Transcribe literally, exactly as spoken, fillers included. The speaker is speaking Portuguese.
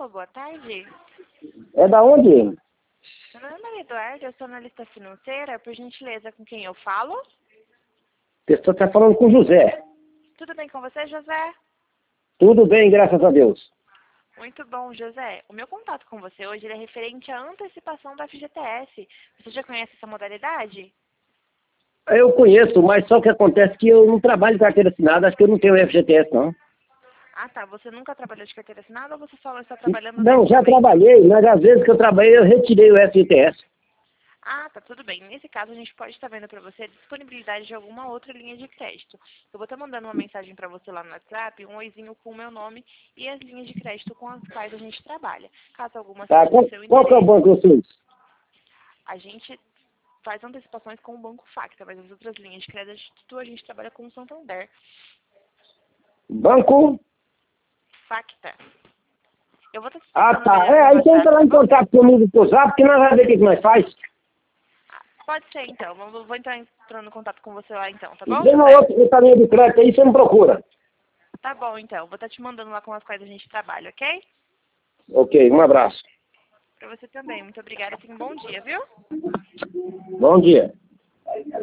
Alô, boa tarde. É da onde? Meu nome é Maria Eduarda, eu sou analista financeira. Por gentileza, com quem eu falo? Você está falando com o José. Tudo bem com você, José? Tudo bem, graças a Deus. Muito bom, José. O meu contato com você hoje ele é referente à antecipação da F G T S. Você já conhece essa modalidade? Eu conheço, mas só que acontece que eu não trabalho com carteira assinada, acho que eu não tenho F G T S, não. Ah, tá. Você nunca trabalhou de carteira assinada ou você só está trabalhando Não, nesse já momento? trabalhei, mas às vezes que eu trabalhei eu retirei o F G T S. Ah, tá, tudo bem. Nesse caso, a gente pode estar vendo para você a disponibilidade de alguma outra linha de crédito. Eu vou estar mandando uma mensagem para você lá no WhatsApp, um oizinho com o meu nome e as linhas de crédito com as quais a gente trabalha. Caso alguma Tá, seja do qual, seu qual que é o interesse, banco que eu fiz? a gente faz antecipações com o Banco Facta, mas as outras linhas de crédito a gente trabalha com o Santander. Banco? Facta. Eu vou estar te Ah, explicando tá. melhor É, no aí tenta WhatsApp, lá tá em bom? contato comigo pro zap, que nós vamos ver o que, que nós faz. Pode ser, então. Vou vou entrar entrando em contato com você lá, então, tá bom, Tem uma José? outra companhia de crédito aí, você me procura. Tá bom, então. Vou estar te mandando lá com as quais a gente trabalha, ok? Ok, um abraço. Pra você também. Muito obrigada. Tenha um bom dia, viu? Bom dia.